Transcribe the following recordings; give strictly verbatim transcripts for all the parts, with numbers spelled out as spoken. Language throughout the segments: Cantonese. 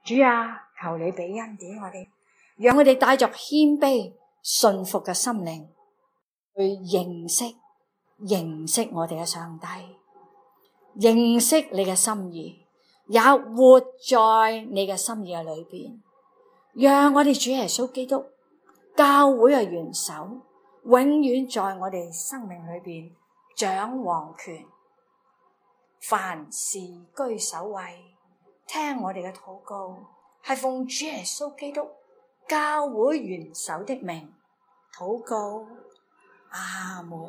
主啊，求你俾恩典我哋，讓我哋帶着謙卑信服嘅心靈去認識認識我哋嘅上帝，認識你嘅心意，也活在你嘅心意嘅裏邊。讓我哋主耶穌基督教會嘅元首永遠在我哋生命裏邊掌王權，凡事居首位。聽我哋嘅禱告，係奉主耶穌基督教會元首的名禱告，阿門。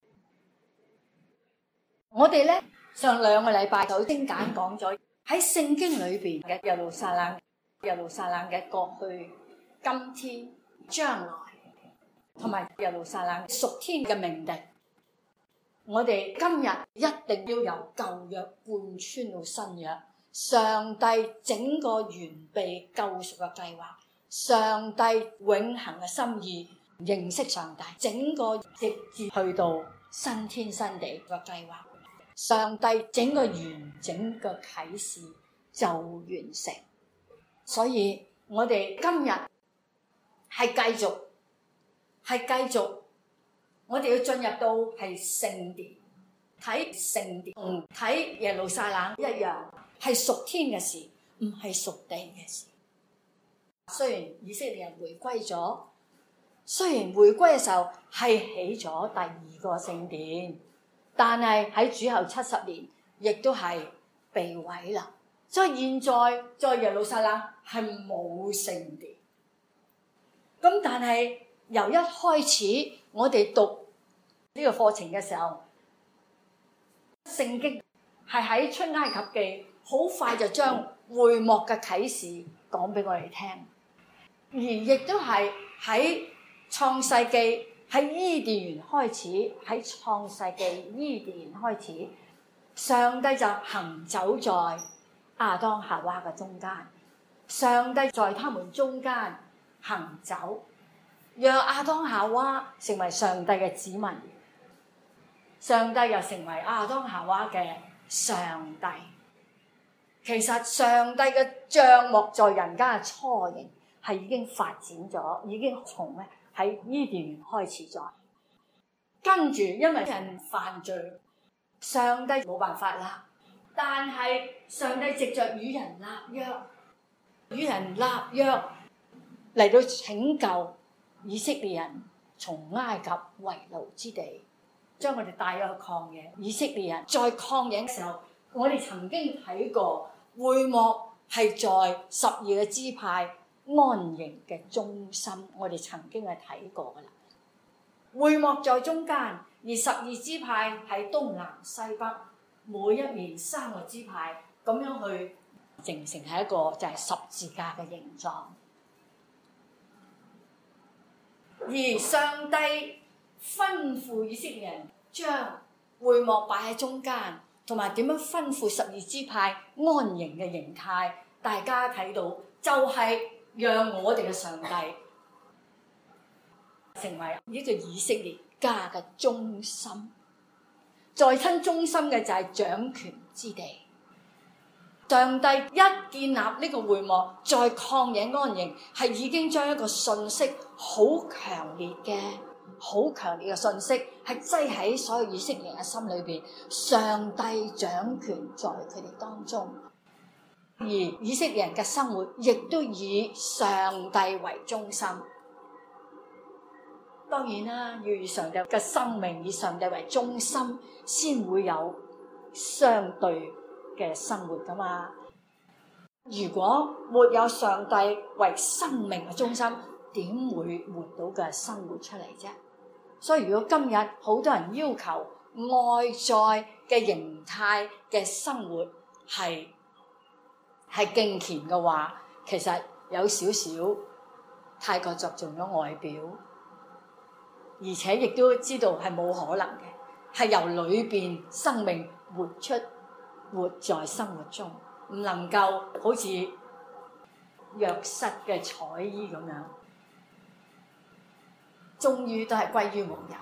我哋咧上兩個禮拜就精簡講咗喺聖經裏邊嘅耶路撒冷，耶路撒冷嘅過去、今天、將來，同埋耶路撒冷屬天嘅命定。我哋今日一定要由舊約貫穿到新約。上帝整個完備救贖嘅計劃，上帝永恆嘅心意，認識上帝，整個直至去到新天新地嘅計劃，上帝整個完整嘅啟示就完成。所以我哋今日係繼續係繼續，我哋要進入到係聖殿，睇聖殿同睇耶路撒冷一樣。係屬天嘅事，唔係屬地嘅事。雖然以色列人回歸咗，雖然回歸嘅時候係起咗第二個聖殿，但係喺主後七十年，亦都係被毀啦。所以現在在耶路撒冷係冇聖殿。咁但係由一開始我哋讀呢個課程嘅時候，聖經係喺出埃及記。好快就將會幕嘅啟示講俾我哋聽，而亦都係喺創世記喺伊甸園開始，喺創世記伊甸園開始，上帝就行走在亞當夏娃嘅中間，上帝在他們中間行走，讓亞當夏娃成為上帝嘅子民，上帝又成為亞當夏娃嘅上帝。其實上帝嘅帳幕在人間嘅雛形係已經發展咗，已經從咧喺伊甸園開始咗。跟住因為人犯罪，上帝冇辦法啦。但係上帝藉着與人立約，與人立約嚟到拯救以色列人從埃及為奴之地，將我哋帶咗去曠野。以色列人在曠野嘅時候，我哋曾經睇過。會幕係在十二個支派安營嘅中心，我哋曾經係睇過噶啦。會幕在中間，而十二支派喺東南西北，每一面三個支派咁樣去形成係一個就係十字架嘅形狀。而上帝吩咐以色列人將會幕擺喺中間。同埋點樣吩咐十二支派安營嘅形態，大家睇到就係讓我哋嘅上帝成為呢個以色列家嘅中心，在親中心嘅就係掌權之地。上帝一建立呢個會幕，在曠野安營，係已經將一個信息好強烈嘅。好強烈嘅信息係擠喺所有以色列人嘅心裏邊，上帝掌權在佢哋當中，而以色列人嘅生活亦都以上帝為中心。當然啦，要以上帝嘅生命以上帝為中心，先會有相對嘅生活噶嘛。如果沒有上帝為生命嘅中心，點會活到嘅生活出嚟啫？所以如果今日好多人要求外在嘅形態嘅生活係係敬虔嘅話，其實有少少太過着重咗外表，而且亦都知道係冇可能嘅，係由裏邊生命活出，活在生活中，唔能夠好似約瑟嘅彩衣咁樣。終於都係歸於無有。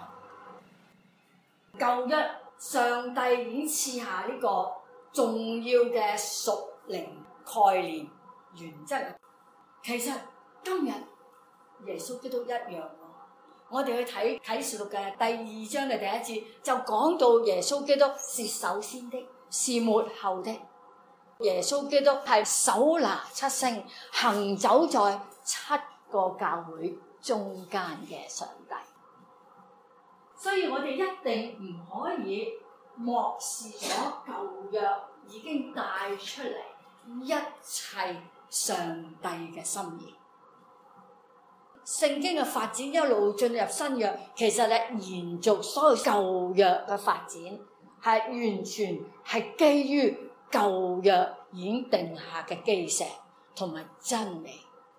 舊約上帝已經賜下呢個重要嘅屬靈概念， 原則。其實今日耶穌基督一樣喎。我哋去睇啟示錄嘅第二章嘅第一節，就講到耶穌基督是首先的，是末後的。耶穌基督係手拿七星，行走在七個教會中間嘅上帝。所以我哋一定唔可以漠視咗舊約已經帶出嚟一切上帝嘅心意。聖經嘅發展一路進入新約，其實係延續所有舊約嘅發展，係完全係基於舊約已經定下嘅基石同埋真理。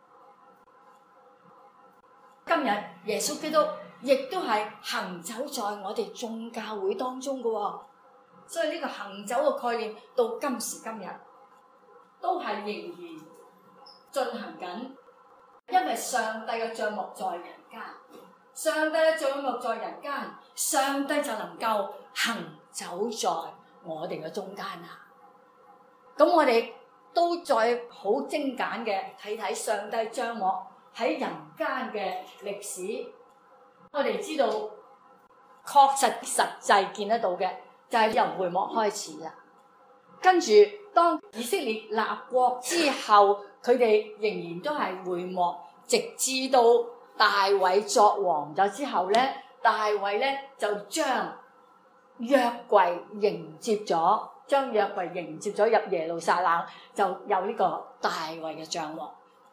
今日耶穌基督亦都係行走在我哋眾教會當中嘅喎，所以呢個行走嘅概念到今時今日都係仍然進行緊。因為上帝嘅帳幕在人間，上帝嘅帳幕在人間，上帝就能夠行走在我哋嘅中間啦。咁我哋都再好精簡嘅睇睇上帝帳幕喺人間嘅歷史。我哋知道確實實際見得到嘅就係由會幕開始啦。跟住當以色列立國之後，佢哋仍然都係會幕，直至到大衛作王咗之後咧，大衛咧就將約櫃迎接咗，將約櫃迎接咗入耶路撒冷，就有呢個大衛嘅帳幕。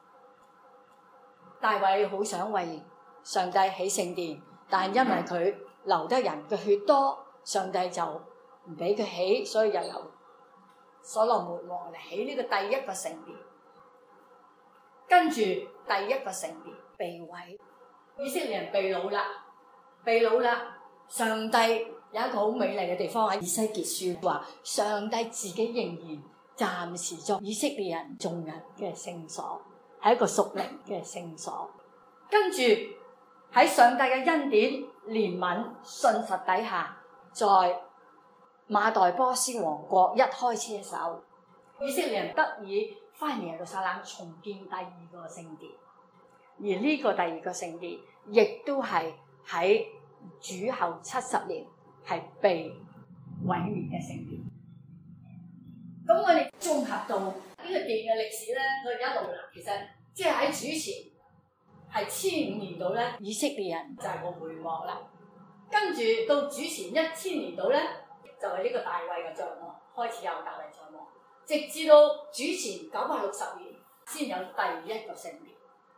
大衛好想為上帝起聖殿，但因為佢流得人嘅血多，上帝就唔俾佢起，所以就由所羅門王嚟起呢個第一個聖殿。跟住第一個聖殿被毀，以色列人被擄啦，被擄啦。上帝有一個好美麗嘅地方喺以西結書話，上帝自己仍然暫時作以色列人眾人嘅聖所，係一個屬靈嘅聖所。跟住喺上帝嘅恩典、憐憫、信實底下，在馬代波斯王國一開始嘅時候，以色列人得以翻嚟耶路撒冷重建第二個聖殿，而呢個第二個聖殿亦都係喺主後七十年係被毀滅嘅聖殿。咁我哋綜合到呢個殿嘅歷史咧，我哋一路啦，其實即係喺主前係千五年度咧，以色列人就係個會幕啦。跟住到主前一千年度咧，就係、是、呢個大衛嘅帳幕開始有大衛帳幕，直至到主前九百六十年先有第一個聖殿。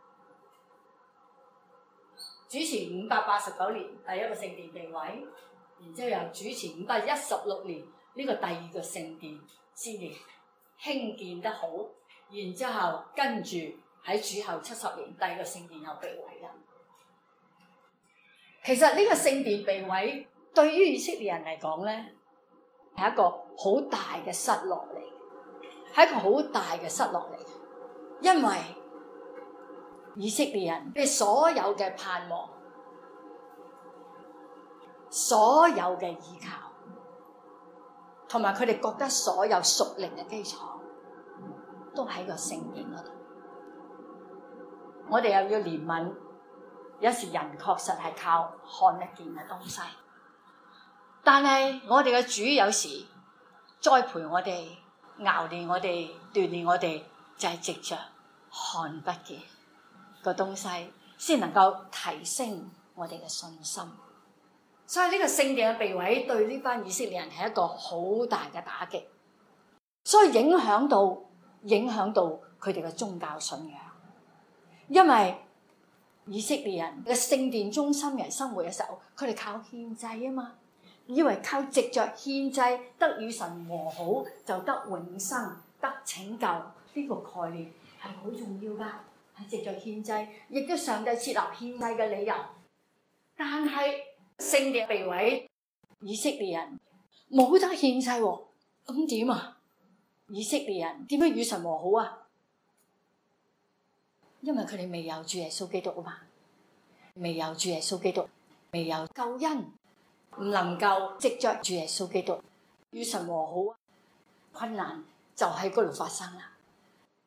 主前五百八十九年第一個聖殿被毀，然之後由主前五百一十六年呢、這個第二個聖殿先至興建得好，然之後跟住喺主後七十年第二個聖殿又被毀啦。其實呢個聖殿被毀對於以色列人嚟講咧，係一個好大嘅失落嚟，係一個好大嘅失落嚟，因為以色列人嘅所有嘅盼望，所有嘅依靠，同埋佢哋覺得所有屬靈嘅基礎，都喺個聖殿嗰度。我哋又要憐憫，有時人確實係靠看得見嘅東西，但係我哋嘅主有時栽培我哋、熬練我哋、鍛鍊我哋，就係藉着看不見個東西，先能夠提升我哋嘅信心。所以呢個聖殿嘅被毀對呢班以色列人係一個好大嘅打擊，所以影響到影響到佢哋嘅宗教信仰。因為以色列人嘅聖殿中心人生活嘅時候，佢哋靠獻祭啊嘛，以為靠藉着獻祭得與神和好，就得永生、得拯救。呢個概念係好重要噶，係藉着獻祭，亦都上帝設立獻祭嘅理由。但係聖殿被毀，以色列人冇得獻祭喎，咁點啊？以色列人點樣與神和好啊？因為佢哋未有主耶穌基督啊嘛，未有主耶穌基督，未有救恩，唔能夠藉着主耶穌基督與神和好，困難就喺嗰度發生啦。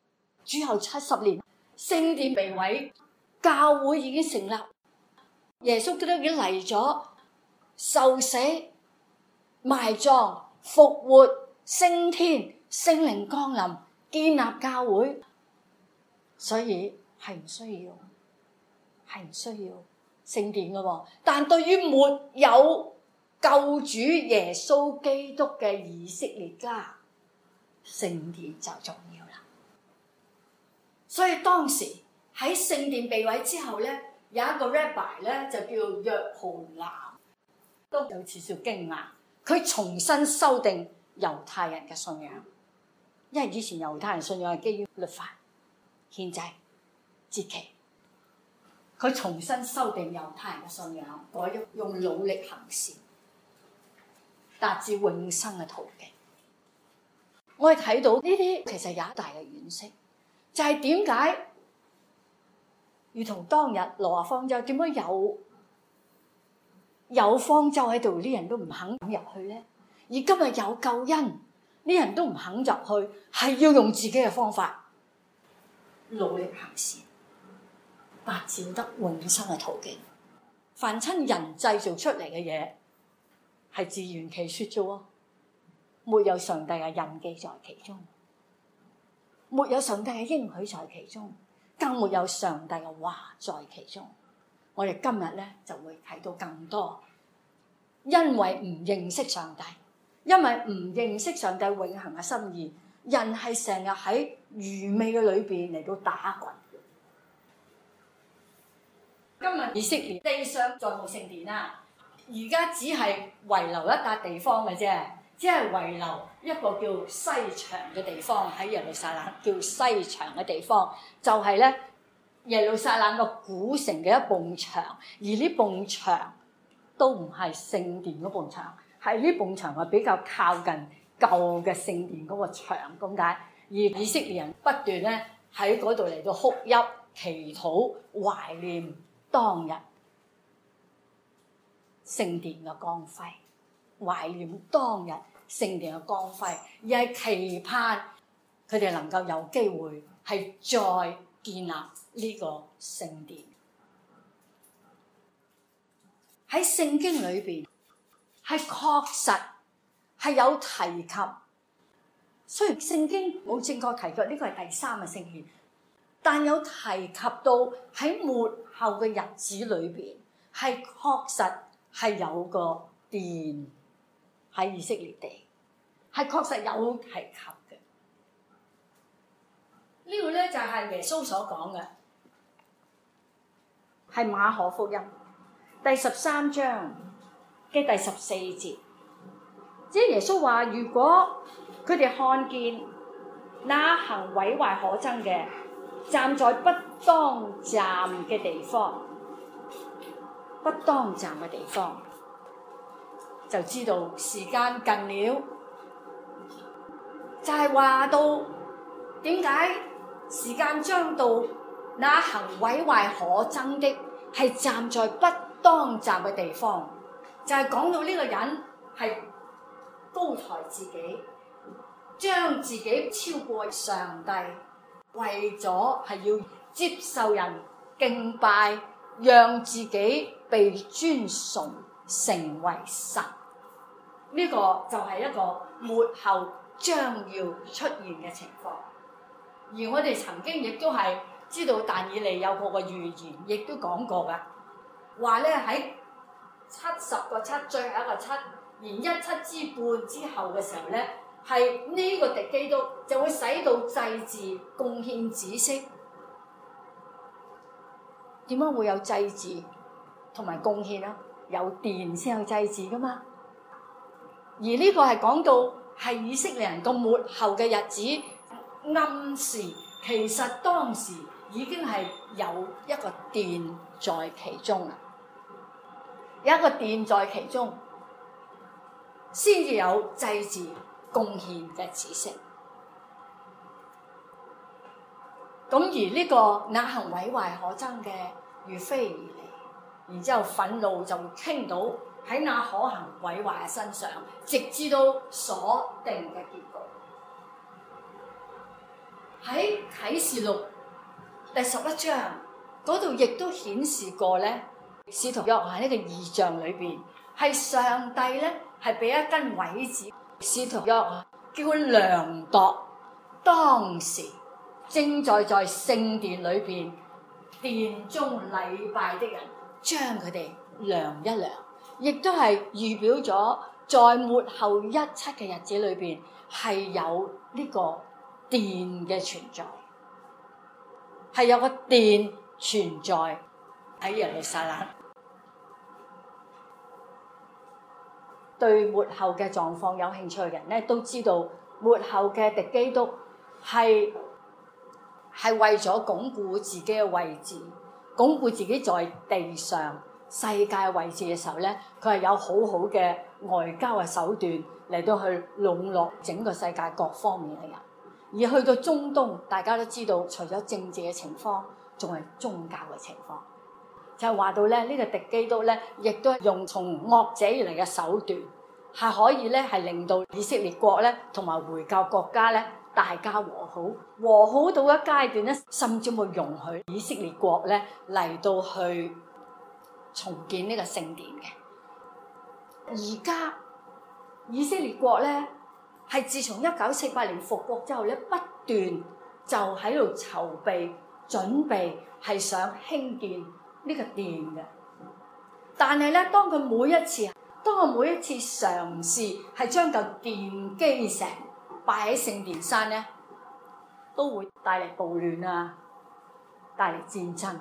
主後七十年，聖殿被毀，教會已經成立，耶穌基督已經嚟咗，受死、埋葬、復活、升天、聖靈降臨，建立教會，所以係唔需要，係唔需要聖殿嘅。但對於沒有救主耶穌基督嘅以色列家，聖殿就重要啦。所以當時喺聖殿被毀之後咧，有一個 rabbi 咧就叫約翰南，都有少少驚訝，佢重新修訂猶太人嘅信仰，因為以前猶太人信仰係基於律法、獻祭、節期，佢重新修訂猶太人嘅信仰，改咗用努力行善，達至永生嘅途徑。我哋睇到呢啲其實有一大嘅惋惜，就係點解如同當日挪亞方舟，點解有有方舟喺度，啲人都唔肯入去咧？而今日有救恩，啲人都唔肯入去，係要用自己嘅方法努力行善，達至得永生嘅途徑。凡親人製造出嚟嘅嘢，係自圓其說啫喎，沒有上帝嘅印記在其中，沒有上帝嘅應許在其中，更沒有上帝嘅話在其中。我哋今日咧就會睇到更多，因為唔認識上帝，因為唔認識上帝永恆嘅心意，人係成日喺愚昧嘅裏邊嚟到打滾。今日以色列地上再冇聖殿啦，而家只係遺留一笪地方嘅啫，只係遺留一個叫西牆嘅地方喺耶路撒冷，叫西牆嘅地方就係咧耶路撒冷個古城嘅一埲牆，而呢埲牆都唔係聖殿嗰埲牆，係呢埲牆係比較靠近舊嘅聖殿嗰個牆咁解。而以色列人不斷咧喺嗰度嚟到哭泣、祈禱、懷念當日聖殿嘅光輝，懷念當日聖殿嘅光輝，而係期盼佢哋能夠有機會係再建立呢個聖殿。喺聖經裏邊係確實係有提及，雖然聖經冇正確提及呢個係第三個聖殿，但有提及到喺末後嘅日子裏邊係確實係有個殿喺以色列地，係確實有提及嘅。呢個咧就係耶穌所講嘅，係馬可福音第十三章嘅第十四節，即係耶穌話：如果佢哋看見那行毀壞可憎嘅站在不當站嘅地方，不當站嘅地方，就知道時間近了。就係話到點解時間將到，那行毀壞可憎的係站在不當站嘅地方，就係、是、講到呢個人係高抬自己，將自己超過上帝，為咗係要接受人敬拜，讓自己被尊崇成為神。呢、這個就係一個末後將要出現嘅情況。而我哋曾經亦都係知道但以利有個個預言，亦都講過噶，話咧喺七十個七最後一個七，然一七之半之後嘅時候咧，係呢個敵基督就會使到祭祀貢獻止息。點解會有祭祀同埋貢獻啊？有殿先有祭祀噶嘛。而呢個係講到係以色列人個末後嘅日子，暗示其實當時已經係有一個殿在其中啦，有一個殿在其中，先至有祭祀貢獻嘅止息。咁而呢個那行毀壞可憎嘅如飛而嚟，然之後憤怒就會傾到喺那可行毀壞嘅身上，直至到所定嘅結局。 喺啟示錄第十一章嗰度亦都顯示過咧，使徒約翰呢個異象裏邊係上帝咧係俾一根葦子，使徒約翰叫佢量度當時正在在聖殿裏邊殿中禮拜的人，將佢哋量一量，亦都係預表咗在末後一七嘅日子裏邊係有呢個殿嘅存在，係有個殿存在喺耶路撒冷。對末後嘅狀況有興趣嘅人咧，都知道末後嘅敵基督係係為咗鞏固自己嘅位置，鞏固自己在地上世界嘅位置嘅時候咧，佢係有好好嘅外交嘅手段嚟到去籠絡整個世界各方面嘅人。而去到中東，大家都知道，除咗政治嘅情況，仲係宗教嘅情況。就係話到咧，呢個敵基督咧，亦都係用從惡者而嚟嘅手段，係可以咧係令到以色列國咧同埋回教國家咧大家和好，和好到一階段咧，甚至會容許以色列國咧嚟到去重建呢個聖殿嘅。而家以色列國咧係自從一九四八年復國之後咧，不斷就喺度籌備準備係想興建呢個殿嘅。但係咧，當佢每一次當佢每一次嘗試係將嚿奠基石擺喺聖殿山咧，都會帶嚟暴亂啊，帶嚟戰爭。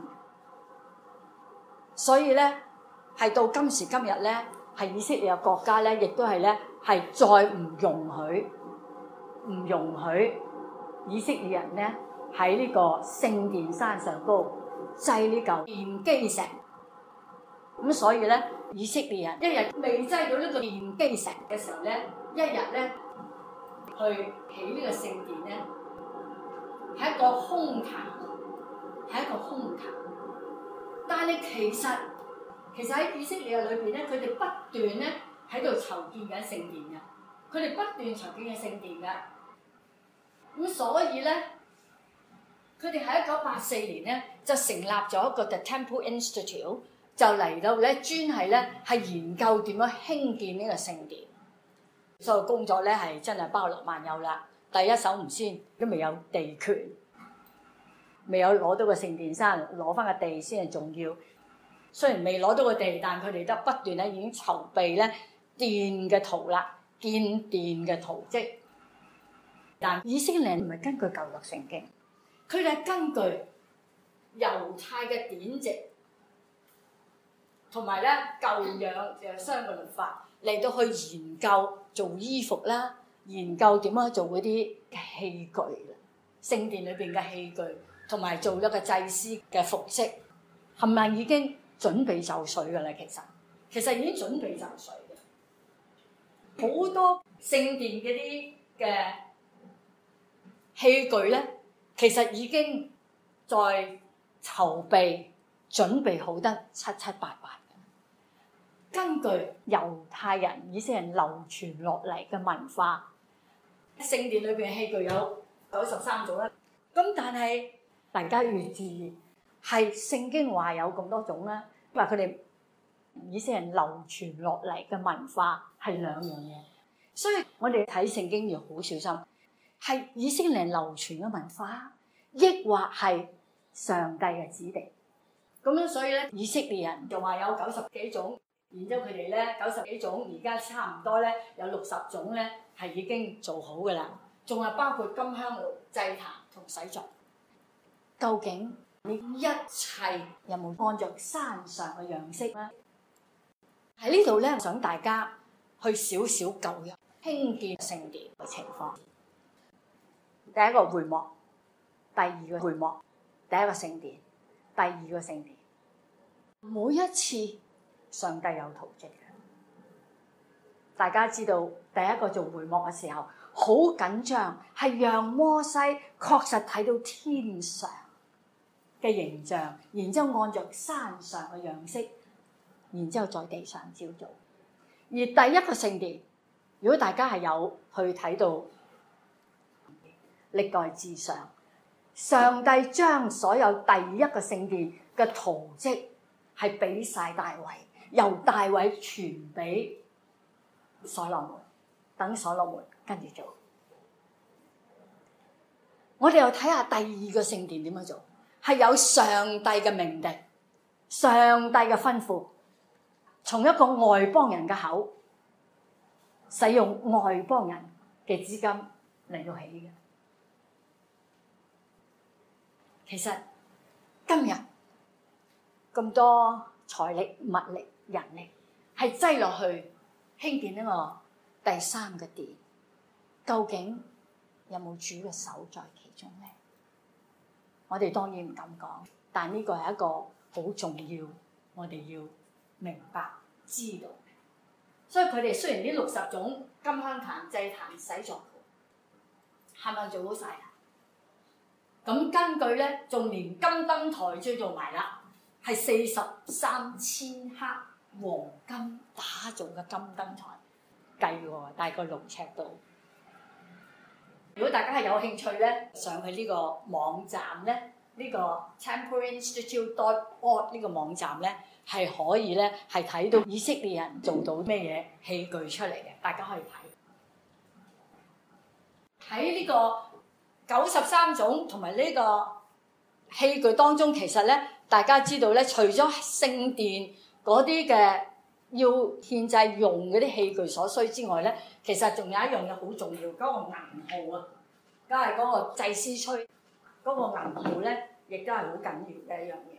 所以咧，係到今時今日咧，係以色列嘅國家咧，亦都係咧係再唔容許唔容許以色列人咧喺呢個聖殿山上高擠呢嚿奠基石。咁所以咧，以色列人一日未擠到呢個奠基石嘅時候咧，一日咧去起呢個聖殿咧，係一個空談，係一個空談。但係其實其實喺以色列裏邊咧，佢哋不斷咧喺度籌建緊聖殿嘅，佢哋不斷籌建緊聖殿嘅。咁所以咧，佢哋喺一九八四年咧就成立咗一個 The Temple Institute，就嚟到咧專係咧係研究點樣興建呢個聖殿。所有工作咧係真係包羅萬有啦。第一手唔先，都未有地權，未有攞到個聖殿山，攞翻個地先係重要。雖然未攞到個地，但佢哋都不斷咧已經籌備咧殿嘅圖啦，建殿嘅圖蹟。但以色列唔係根據舊約聖經，佢哋係根據猶太嘅典籍同埋咧舊約嘅相關律法嚟到去研究做衣服啦，研究點樣做嗰啲器具啦，聖殿裏邊嘅器具，同埋做咗個祭司嘅服飾，係咪已經準備就緒㗎啦？其實其實已經準備就緒嘅，好多聖殿嗰啲嘅器具咧，其實已經在籌備準備好得七七八八。根據猶太人、以色列人流傳落嚟嘅文化，聖殿裏邊嘅器具有九十三種啦。咁但係大家要注意，係聖經話有咁多種啦，因為佢哋以色列人流傳落嚟嘅文化係兩樣嘢，所以我哋睇聖經要好小心，係以色列人流傳嘅文化，抑或係上帝嘅指定。咁樣所以咧，以色列人就話有九十幾種。然之後佢哋咧九十幾種，而家差唔多咧有六十種咧係已經做好㗎啦，仲係包括金香爐、祭壇同洗濯。究竟呢一切有冇按照山上嘅樣式咧？喺呢度咧，想大家去少少舊約興建聖殿嘅情況。第一個會幕，第二個會幕，第一個聖殿，第二個聖殿，每一次。上帝有圖蹟嘅，大家知道第一個做會幕嘅時候好緊張，係讓摩西確實睇到天上嘅形象，然之後按照山上嘅樣式，然之後在地上照做。而第一個聖殿，如果大家係有去睇到歷代志上， 上帝將所有第一個聖殿嘅圖蹟係俾晒大衛，由大衛傳俾所羅門，等所羅門跟住做。我哋又睇下第二個聖殿點樣做，係有上帝嘅命定，上帝嘅吩咐，從一個外邦人嘅口，使用外邦人嘅資金嚟到起嘅。其實今日咁多財力、物力、人力，係擠落去興建呢個第三個殿，究竟有冇主嘅手在其中咧？我哋當然唔敢講，但呢個係一個好重要，我哋要明白知道。所以佢哋雖然呢六十種金香壇、祭壇、洗濯盤，係咪做好晒啊？咁根據咧，仲連金燈台追做埋啦，係四十三千克黃金打造嘅金燈台，計喎，大概六尺度。如果大家係有興趣咧，上去呢個網站咧，呢個 temple institute dot org 呢個網站咧，係可以咧係睇到以色列人做到咩嘢器具出嚟嘅，大家可以睇。喺呢個九十三種同埋呢個器具當中，其實咧大家知道咧，除咗聖殿嗰啲嘅要獻祭用嗰啲器具所需之外咧，其實仲有一樣嘢好重要，嗰、那個銀號啊，梗係嗰個祭司吹嗰、那個銀號咧，亦都係好緊要嘅一樣嘢。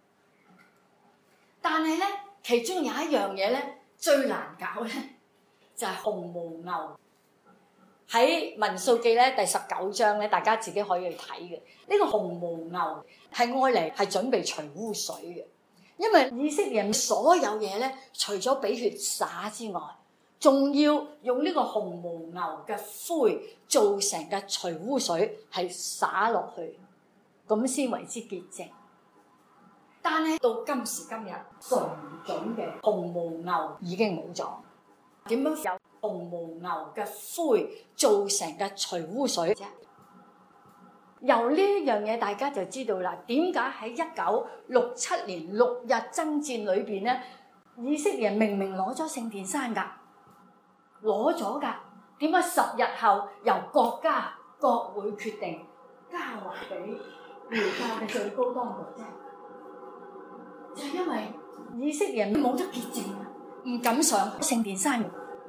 但係咧，其中有一樣嘢咧最難搞咧，就係、是、紅毛牛。喺民數記咧第十九章咧，大家自己可以去睇嘅。呢、這個紅毛牛係愛嚟係準備除污水嘅，因為以色列人所有嘢咧，除咗俾血灑之外，仲要用呢個紅毛牛嘅灰做成嘅除污水係灑落去，咁先為之潔淨。但係到今時今日，純種嘅紅毛牛已經冇咗，點樣有紅毛牛嘅灰做成嘅除污水啫？由呢樣嘢大家就知道啦。點解喺一九六七年六日爭戰裏邊咧，以色列人明明攞咗聖殿山㗎，攞咗㗎，點解十日後由國家國會決定交還俾回教嘅最高當局啫？就係因為以色列人冇得潔淨啊，唔敢上聖殿山。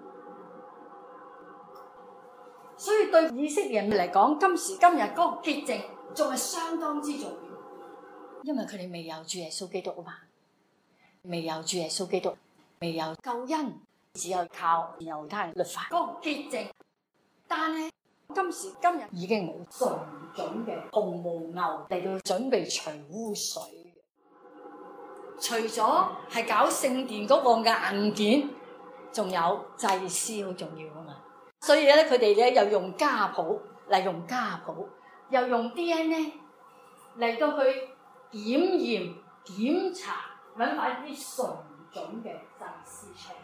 所以對以色列人嚟講，今時今日嗰個潔淨仲係相當之重要，因為佢哋未有主耶穌基督啊嘛，未有主耶穌基督，未有救恩，只有靠猶太人律法嗰個潔淨。但係今時今日已經冇純種嘅紅毛牛嚟到準備除污水。除咗係搞聖殿嗰個硬件，仲有祭司好重要啊嘛。所以咧，佢哋咧又用家譜嚟用家譜，又用 D N A 嚟到去檢驗檢查，揾翻啲純種嘅祭司出嚟。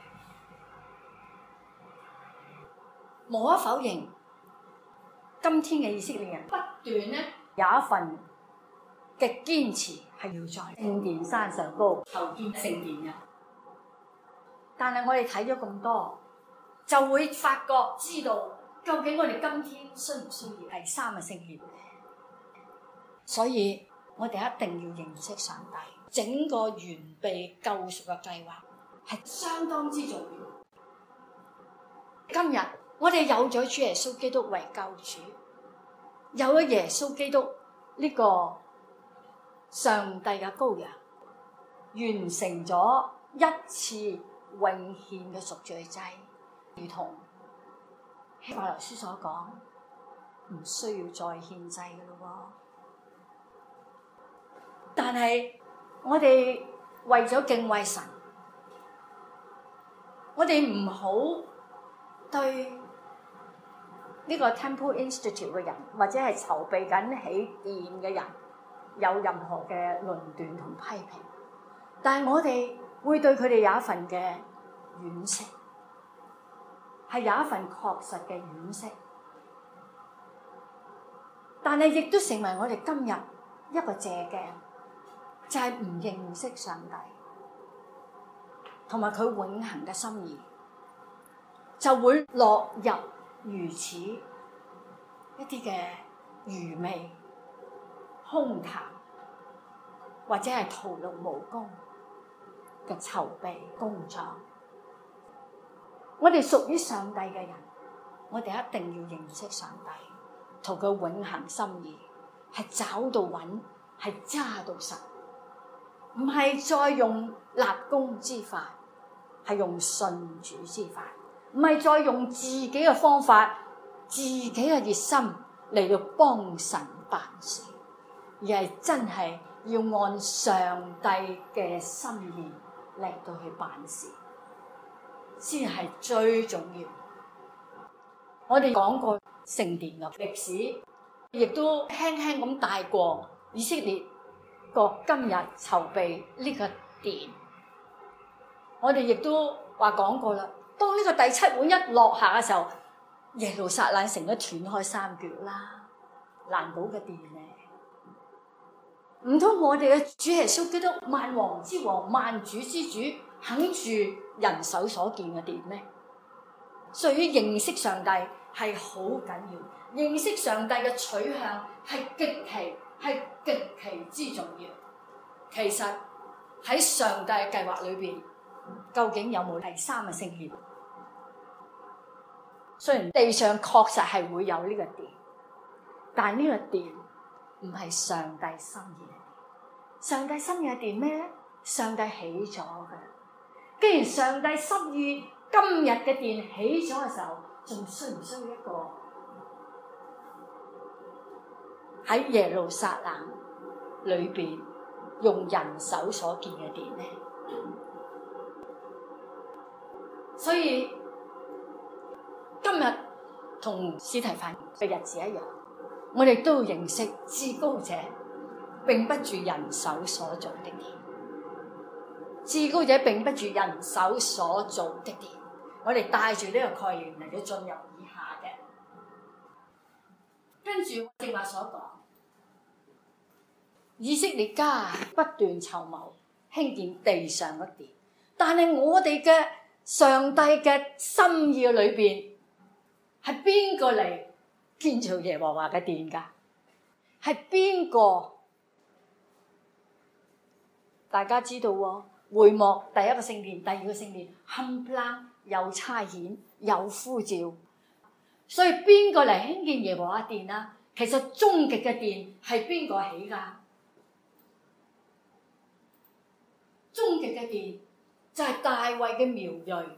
無可否認，今天嘅以色列人不斷咧有一份嘅堅持，係要在聖殿山上高求建聖殿嘅。但係我哋睇咗咁多，就會發覺知道究竟我哋今天需唔需要第三個聖殿？所以我哋一定要認識上帝，整個完備救贖嘅計劃係相當之重要。今日我哋有咗主耶穌基督為救主，有咗耶穌基督呢個上帝嘅羔羊，完成咗一次永獻嘅贖罪祭。如同希伯來書所講，唔需要再獻祭嘅咯喎。但係我哋為咗敬畏神，我哋唔好對呢個 Temple Institute 嘅人，或者係籌備緊起殿嘅人，有任何嘅論斷同批評。但係我哋會對佢哋有一份嘅惋惜。係有一份確實嘅惋惜， 但係亦都成為我哋今日一個借鏡，就係唔認識上帝同埋佢永恆嘅心意，就會落入如此一啲嘅愚昧、空談或者係徒勞無功嘅籌備工作。我哋屬於上帝嘅人，我哋一定要認識上帝同佢永恆心意，係找到穩，係揸到實，唔係再用立功之法，係用信主之法，唔係再用自己嘅方法、自己嘅熱心嚟到幫神辦事，而係真係要按上帝嘅心意嚟到去辦事，先係最重要。我哋講過聖殿嘅歷史，亦都輕輕咁帶過以色列國今日籌備呢個殿。我哋亦都話講過啦，當呢個第七碗一落下嘅時候，耶路撒冷城都斷開三角啦，難保嘅殿咧。唔通我哋嘅主耶穌基督萬王之王、萬主之主，肯住人手所建嘅殿咩？所以認識上帝係好緊要，認識上帝嘅取向係極其係極其之重要。其實喺上帝嘅計劃裏邊，究竟有冇第三個聖殿？雖然地上確實係會有呢個殿，但係呢個殿唔係上帝心意嘅殿。上帝心意嘅殿咩咧？上帝起咗㗎。既然上帝心意今日嘅殿起咗嘅時候，仲需唔需要一個喺耶路撒冷裏邊用人手所建嘅殿呢？所以今日同司提反嘅日子一樣，我哋都要認識至高者並不住人手所做的殿，至高者並不住人手所做的殿。我哋帶住呢個概念嚟到進入以下嘅，跟住我正話所講，以色列家不斷籌謀興建地上嘅殿，但係我哋嘅上帝嘅心意裏邊係邊個嚟建造耶和華嘅殿㗎？係邊個？大家知道喎，會幕第一個聖殿、第二個聖殿冚唪唥有差遣、有呼召，所以邊個嚟興建耶和華殿啊？其實終極嘅殿係邊個起㗎？終極嘅殿就係大衛嘅苗裔，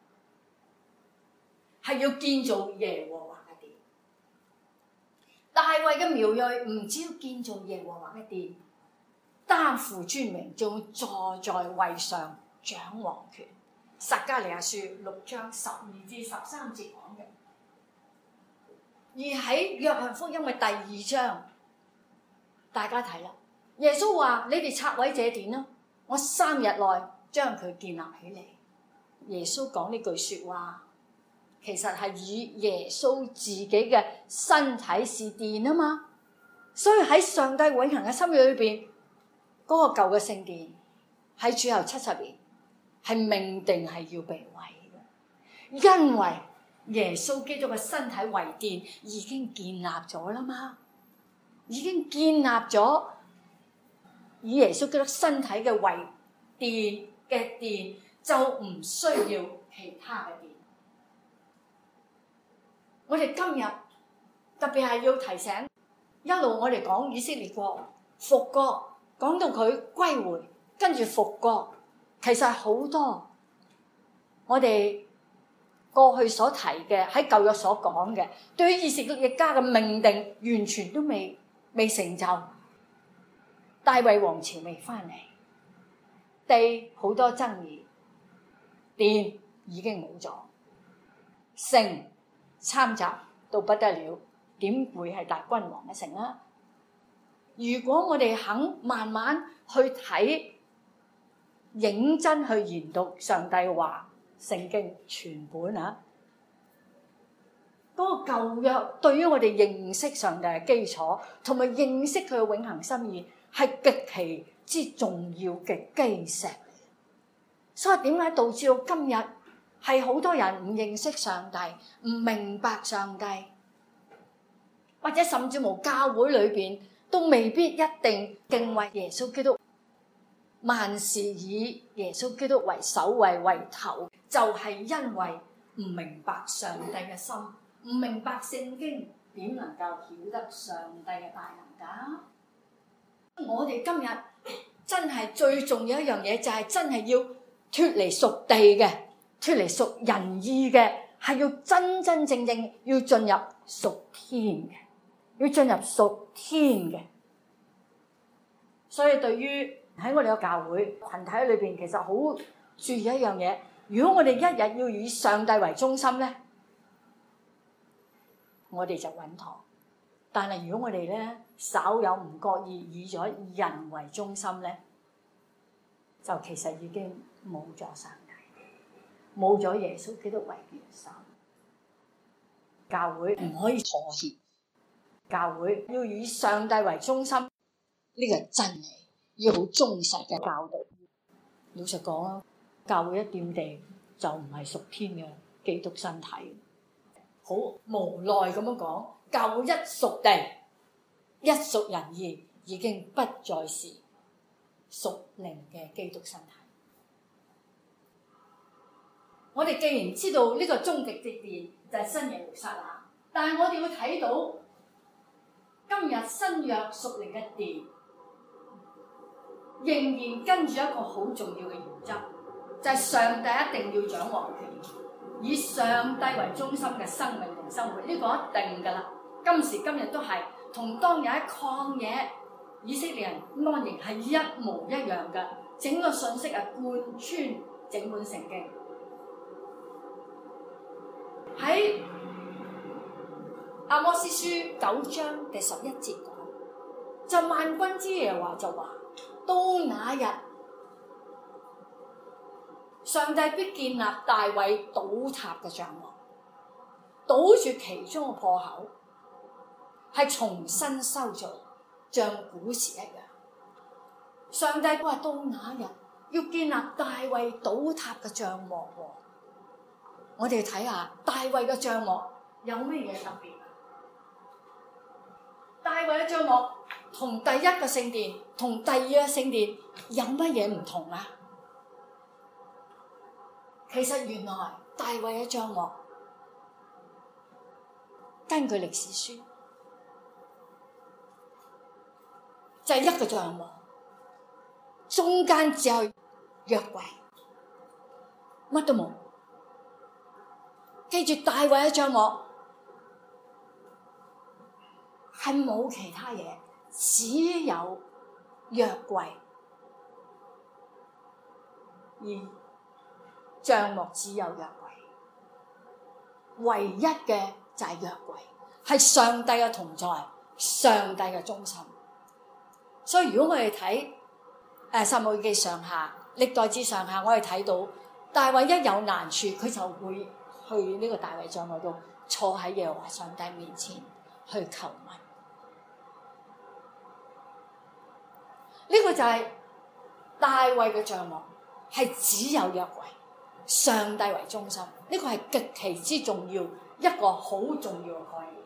係要建造耶和華嘅殿。大衛嘅苗裔唔只要建造耶和華嘅殿，擔負尊榮，仲坐在位上掌王權。撒迦利亞書六章十二至十三節講嘅，而喺約翰福音嘅第二章，大家睇啦。耶穌話：你哋拆毀這殿啦，我三日內將佢建立起嚟。耶穌講呢句說話，其實係以耶穌自己嘅身體是殿啊嘛。所以喺上帝永恆嘅心意裏邊，嗰、那個舊嘅聖殿喺主後七十年係命定係要被毀嘅，因為耶穌基督嘅身體為殿已經建立咗啦嘛，已經建立咗以耶穌基督身體嘅為殿嘅殿，就唔需要其他嘅殿。我哋今日特別係要提醒，一路我哋講以色列國復國，講到佢歸回，跟住復國。其實好多我哋過去所提嘅，喺舊約所講嘅，對於以色列家嘅命定完全都未未成就。大衛王朝未翻嚟，地好多爭議，殿已經冇咗，城參雜到不得了，點會係大君王嘅城啊？如果我哋肯慢慢去睇，認真去研讀上帝話聖經全本啊， 嗰個舊約對於我哋認識上帝嘅基礎，同埋認識佢嘅永恆心意，係極其之重要嘅基石。所以點解導致到今日係好多人唔認識上帝，唔明白上帝，或者甚至無教會裏邊都未必一定敬畏耶穌基督，萬事以耶穌基督為首位為頭，就係因為唔明白上帝嘅心，唔明白聖經，點能夠曉得上帝嘅大能㗎？我哋今日真係最重要一樣嘢，就係真係要脫離屬地嘅，脫離屬人意嘅，係要真真正正要進入屬天嘅，要進入屬天嘅。所以對於喺我哋嘅教會群體裏邊，其實好注意一樣嘢，如果我哋一日要以上帝為中心咧，我哋就穩妥。但係如果我哋咧稍有唔覺意以咗人為中心咧，就其實已經冇咗上帝，冇咗耶穌基督為元首。教會唔可以妥協，教會要以上帝為中心，呢個係真理，要好忠實嘅教導。老實講啊，教會一掂地就唔係屬天嘅基督身體，好無奈咁樣講，教會一屬地，一屬人意，已經不再是屬靈嘅基督身體。我哋既然知道呢個終極之殿就係新耶路撒冷，但係我哋會睇到今日新約屬靈嘅殿仍然跟住一個好重要嘅原則，就係上帝一定要掌王權，以上帝為中心嘅生命同生活，呢個一定㗎啦。今時今日都係同當日喺曠野以色列人安營係一模一樣嘅，整個信息係貫穿整本聖經。喺阿摩司書九章第十一節講，就萬軍之耶和華就話，到那日，上帝必建立大衛倒塌嘅帳幕，堵住其中嘅破口，係重新修造，像古時一樣。上帝話到那日要建立大衛倒塌嘅帳幕喎。我哋睇下大衛嘅帳幕有咩嘢特別？大衛嘅帳幕同第一個聖殿同第二個聖殿有乜嘢唔同啊？其實原來大衛嘅帳幕根據歷史書就係一個帳幕，中間只有約櫃，乜都冇。記住，大衛嘅帳幕係冇其他嘢，只有約櫃，而帳幕只有約櫃，唯一嘅就係約櫃，係上帝嘅同在，上帝嘅中心。所以如果我哋睇誒撒母耳記上下、歷代志上下，我哋睇到大衛一有難處，佢就會去呢個大衛帳幕度坐喺耶和華上帝面前去求問。呢、這個就係大衛嘅帳幕，係只有約櫃，上帝為中心。呢、這個係極其之重要，一個好重要嘅概念。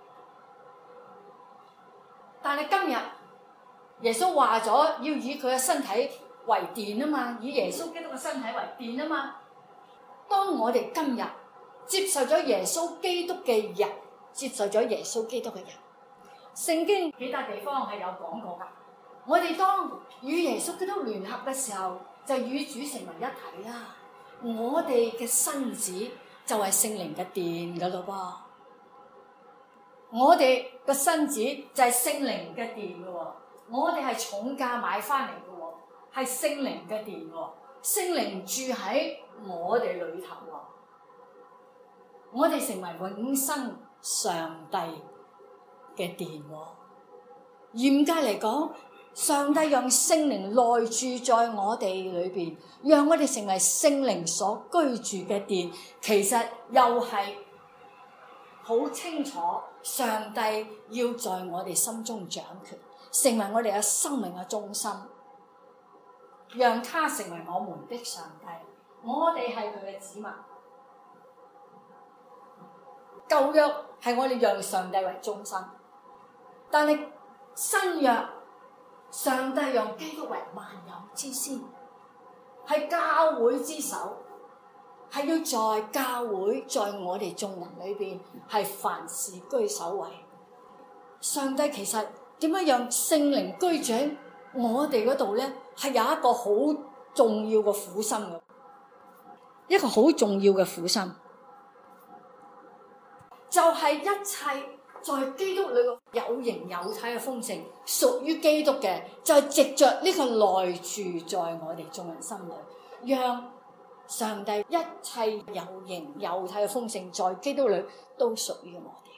但係今日耶穌話咗要以佢嘅身體為殿啊嘛，以耶穌基督嘅身體為殿啊嘛。當我哋今日接受咗耶穌基督嘅人，接受咗耶穌基督嘅人，聖經幾笪地方係有講過噶。我哋當與耶穌基督聯合嘅時候，就與主成為一體啦。我哋嘅身子就係聖靈嘅殿噶咯噃，我哋個身子就係聖靈嘅殿噶喎，我哋係重價買翻嚟噶喎，係聖靈嘅殿喎，聖靈住喺我哋裏頭喎，我哋成為永生上帝嘅殿喎。嚴格嚟講，上帝讓聖靈內住在我哋裏邊，讓我哋成為聖靈所居住嘅殿，其實又係好清楚，上帝要在我哋心中掌權，成為我哋嘅生命嘅中心，讓他成為我們的上帝。我哋係佢嘅子民。舊約係我哋讓上帝為中心，但係新約上帝讓基督為萬有之先，係教會之首，係要在教會在我哋眾人裏邊係凡事居首位。上帝其實點樣讓聖靈居住喺我哋嗰度咧？係有一個好重要嘅苦心嘅，一個好重要嘅苦心，就係、是、一切在基督裏有形有體嘅豐盛，屬於基督嘅，就係、是、藉着呢個內住在我哋眾人心裏，讓上帝一切有形有體嘅豐盛在基督裏都屬於我哋。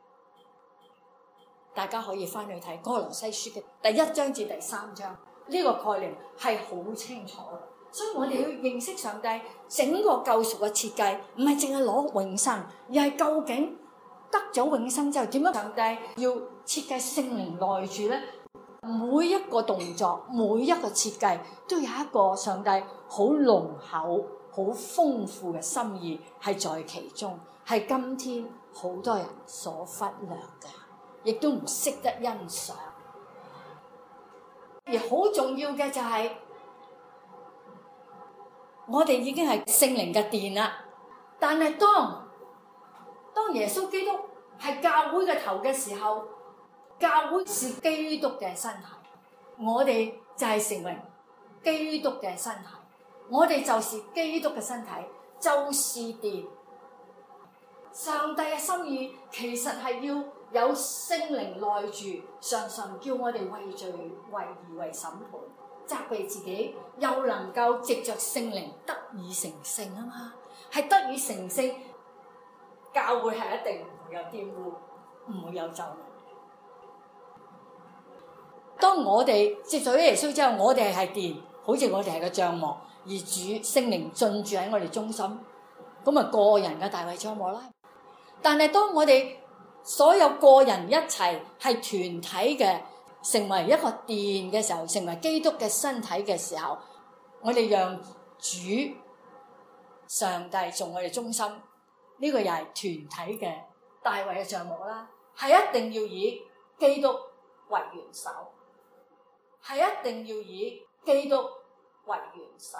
大家可以翻去睇哥羅西書嘅第一章至第三章，呢、這個概念係好清楚嘅。所以我哋要認識上帝整個救贖嘅設計，唔係淨係攞永生，而係究竟得咗永生之後點樣？上帝要設計聖靈內住咧，每一個動作，每一個設計都有一個上帝好濃厚、好豐富嘅心意係在其中，係今天好多人所忽略嘅，亦都唔識得欣賞。而好重要嘅就係、是、我哋已經係聖靈嘅殿啦，但係當當耶穌基督係教會嘅頭嘅時候，教會是基督嘅身體，我哋就係成為基督嘅身體，我哋就是基督嘅身體，就是殿。上帝嘅心意其實係要有聖靈內住，常常叫我哋為罪、為義、為審判，責備自己，又能夠藉着聖靈得以成聖啊嘛，係得以成聖。教會係一定唔會有玷污，唔會有皺紋。當我哋接咗耶穌之後，我哋係殿，好似我哋係個帳幕，而主聖靈進駐喺我哋中心，咁啊個人嘅大衛帳幕啦。但係當我哋所有個人一齊係團體嘅，成為一個殿嘅時候，成為基督嘅身體嘅時候，我哋讓主上帝做我哋中心，呢、這個又係團體嘅大衛嘅帳幕啦，係一定要以基督為元首，係一定要以基督為元首，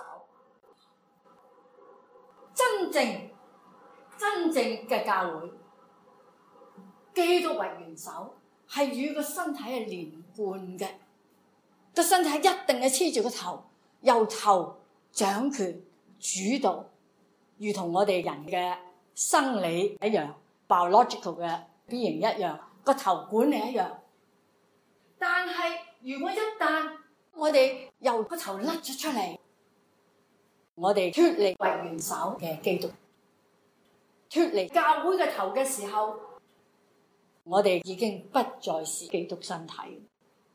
真正真正嘅教會，基督為元首，係與個身體係連貫嘅，個身體一定係黐住個頭，由頭掌權主導，如同我哋人嘅生理一樣 ，biological 嘅 being 一樣，個頭管理一樣。但係如果一旦我哋由個頭甩咗出嚟，我哋脫離為元首嘅基督，脫離教會嘅頭嘅時候，我哋已經不再是基督身體。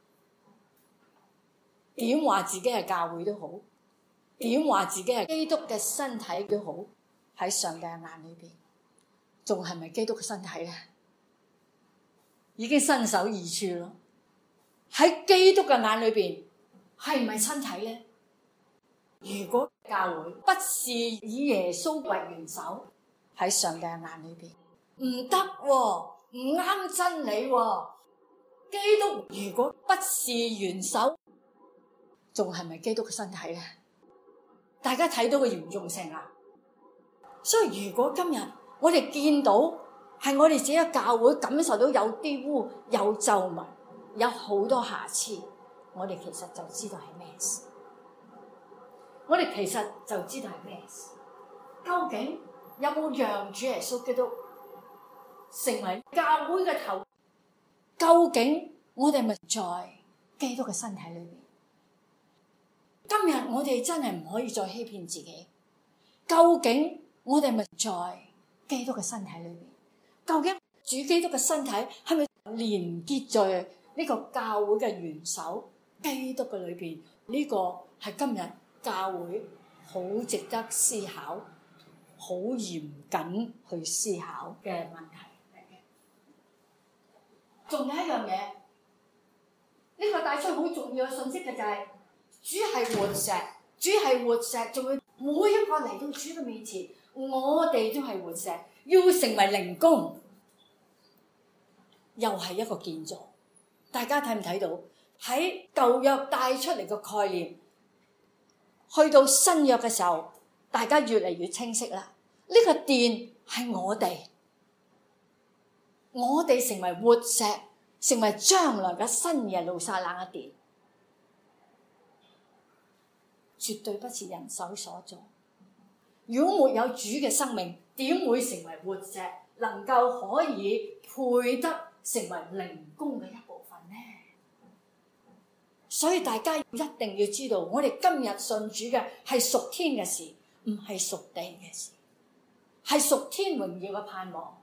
點話自己係教會都好，點話自己係基督嘅身體都好，喺上帝嘅眼裏邊，仲係咪基督嘅身體咧？已經身首異處咯。喺基督嘅眼裏邊，係唔係身體咧？如果教會不是以耶穌為元首，喺上帝嘅眼裏邊唔得喎，唔啱真理喎。基督如果不是元首，仲係咪基督嘅身體咧？大家睇到個嚴重性啊！所以如果今日我哋見到係我哋自己嘅教會感受到有玷污、有皺紋、有好多瑕疵，我哋其實就知道係咩事。我哋其實就知道係咩事。究竟有冇讓主耶穌基督成為教會嘅頭？究竟我哋咪在基督嘅身體裏邊？今日我哋真係唔可以再欺騙自己。究竟我哋咪在基督嘅身體裏邊？究竟主基督嘅身體係咪連結在呢個教會嘅元首基督嘅裏邊？呢個係今日教會好值得思考、好嚴謹去思考嘅問題。 仲有一樣嘢，呢個帶出好重要嘅信息嘅就係主係活石，主係活石，仲會每一個嚟到主嘅面前，我哋都係活石，要成為靈宮，又係一個建造。大家睇唔睇到？喺舊約帶出嚟嘅概念，去到新約嘅時候，大家越嚟越清晰啦。呢個殿係我哋，我哋成為活石，成為將來嘅新耶路撒冷嘅殿，絕對不是人手所做。如果沒有主嘅生命，點會成為活石，能夠可以配得成為靈宮嘅一部分呢？所以大家一定要知道，我哋今日信主嘅係屬天嘅事，唔係屬地嘅事，係屬天榮耀嘅盼望。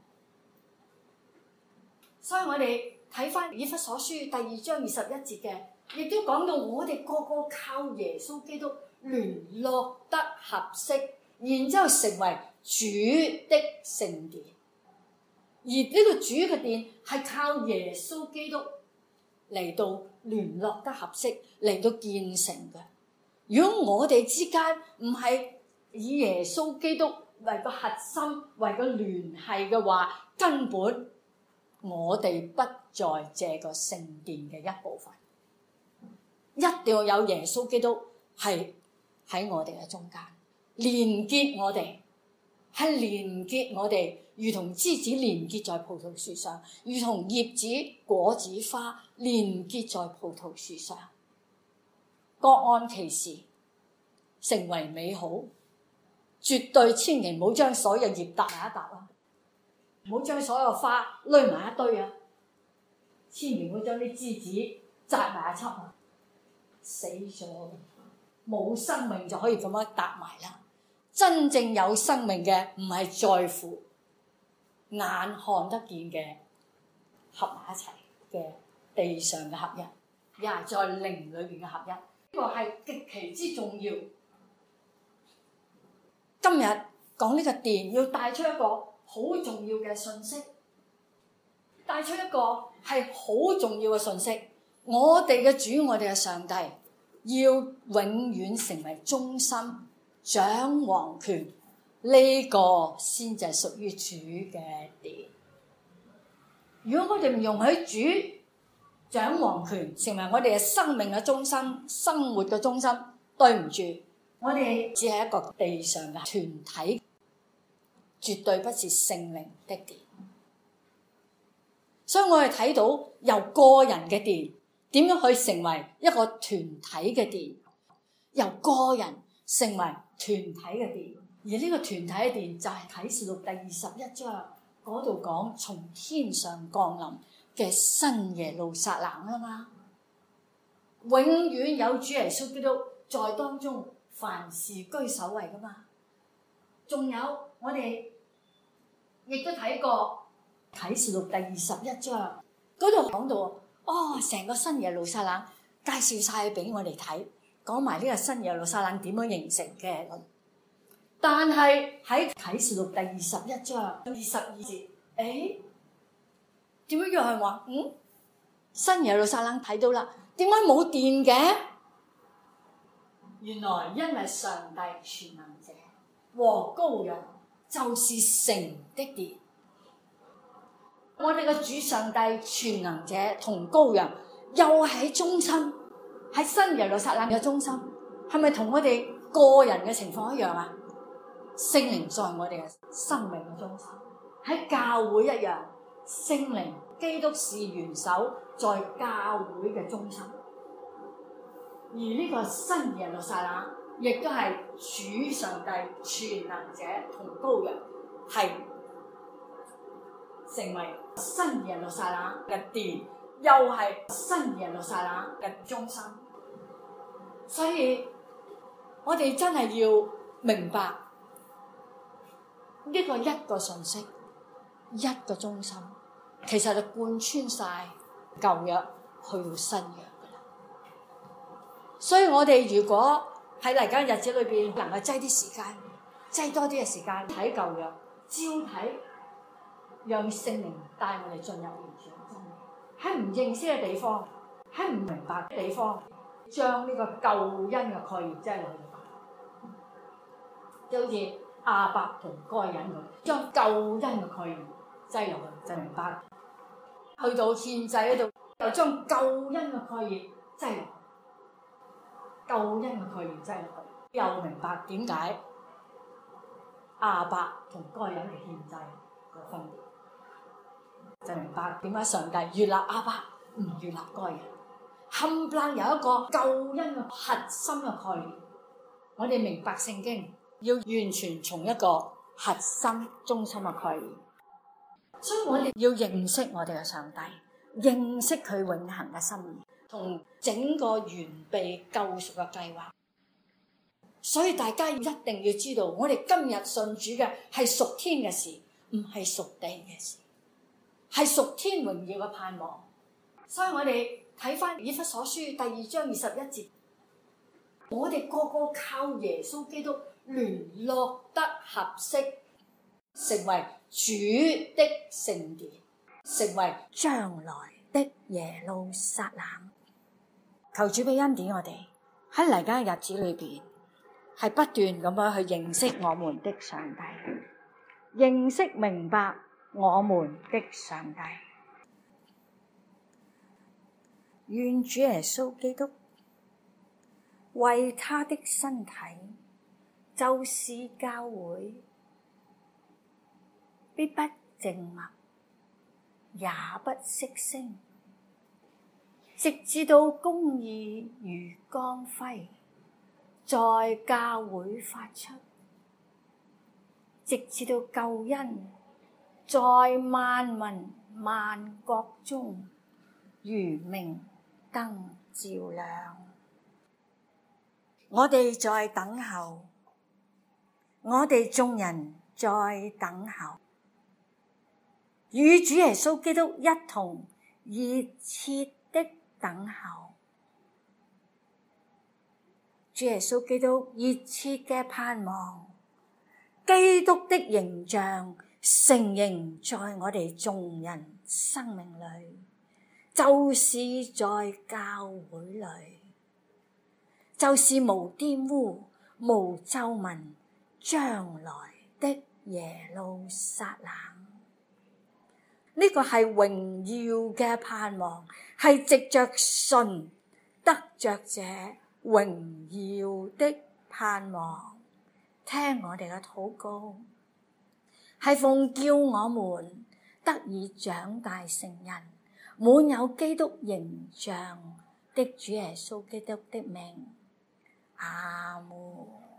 所以我哋睇翻以弗所書第二章二十一節嘅，亦都講到我哋個個靠耶穌基督聯絡得合適，然之後成為主的聖殿。而呢個主嘅殿係靠耶穌基督嚟到聯絡得合適，嚟到建成嘅。如果我哋之間唔係以耶穌基督為個核心，為個聯繫嘅話，根本我哋不在這個聖殿嘅一部分。一定要有耶穌基督係喺我哋嘅中間，連結我哋，係連結我哋，如同枝子連結在葡萄樹上，如同葉子果子花連結在葡萄樹上，各按其時成為美好。絕對千祈唔好將所有葉搭埋一搭啊！唔好將所有花攏埋一堆啊！千祈唔好將啲枝子紮埋一輯啊！死咗，冇生命就可以咁樣搭埋啦。真正有生命嘅唔係在乎眼看得見嘅合埋一齊嘅地上嘅合一，而係在靈裏邊嘅合一。呢個係極其之重要。今日講呢個殿，要帶出一個好重要嘅信息，帶出一個係好重要嘅信息。我哋嘅主，我哋嘅上帝，要永遠成為中心，掌王權，呢、這個先至係屬於主嘅殿。如果我哋唔容許主掌王權，成為我哋嘅生命嘅中心、生活嘅中心，對唔住，我哋只係一個地上嘅團體，絕對不是聖靈的殿。所以我哋睇到由個人嘅殿點樣去成為一個團體嘅殿，由個人成為團體嘅殿。而呢個團體嘅殿就係啟示錄第二十一章嗰度講從天上降臨嘅新耶路撒冷啊嘛，永遠有主耶穌基督在當中，凡事居首位噶嘛。仲有我哋亦都睇過啟示錄第二十一章嗰度講到，哦，成個新耶路撒冷介紹晒俾我哋睇，講埋呢個新耶路撒冷點樣形成嘅。但係喺啟示錄第二十一章二十二節，誒點樣約翰話，嗯，新耶路撒冷睇到啦，點解冇殿嘅？原來因為上帝全能者和羔羊就是城的殿。我哋嘅主上帝全能者同羔羊又喺中心，喺新耶路撒冷嘅中心，係咪同我哋個人嘅情況一樣啊？聖靈在我哋嘅生命嘅中心，喺教會一樣，聖靈基督是元首，在教會嘅中心。而呢個新耶路撒冷亦都係主上帝全能者同羔羊係成為新耶路撒冷嘅殿，又係新耶路撒冷嘅中心。所以我哋真係要明白呢個一個信息，一個中心，其實就貫穿晒舊約去到新約。所以我哋如果喺嚟緊日子裏邊能夠擠啲時間，擠多啲嘅時間睇舊約，照睇，讓聖靈帶我哋進入完全嘅真理。 喺唔認識嘅地方，喺唔明白嘅地方，將呢個救恩嘅概念擠落去，就好似亞伯同該隱咁，將救恩嘅概念擠落去就明白。去到獻祭嗰度，又將救恩嘅概念擠落去，救恩嘅概念擠落去，又明白點解亞伯同該隱嘅獻祭個分別，就明白點解上帝悅納亞伯唔悅納該隱。冚唪唥有一個救恩嘅核心嘅概念，我哋明白聖經要完全從一個核心中心嘅概念，所以我哋要認識我哋嘅上帝，認識佢永恆嘅心意同整個完備救贖嘅計劃。所以大家一定要知道，我哋今日信主嘅係屬天嘅事，唔係屬地嘅事，係屬天榮耀嘅盼望。所以我哋睇翻以弗所書第二章二十一節，我哋個個靠耶穌基督聯絡得合適，成為主的聖殿，成為將來的耶路撒冷。求主俾恩典我哋喺嚟緊嘅日子裏邊，係不斷咁樣去認識我們的上帝，認識明白我們的上帝。願主耶穌基督為他的身體，就是教會，必不靜默，也不息聲，直至到公義如光輝在教會發出，直至到救恩在萬民萬國中如明燈照亮。我哋在等候，我哋眾人在等候，與主耶穌基督一同熱切的等候。主耶穌基督熱切嘅盼望，基督的形象成形在我哋眾人生命裏，就是在教會裏，就是無玷污、無皺紋將來的耶路撒冷。呢個係榮耀嘅盼望，係藉着信得着這榮耀的盼望。聽我哋嘅禱告，係奉叫我們得以長大成人，滿有基督形象的主耶穌基督的名。阿門。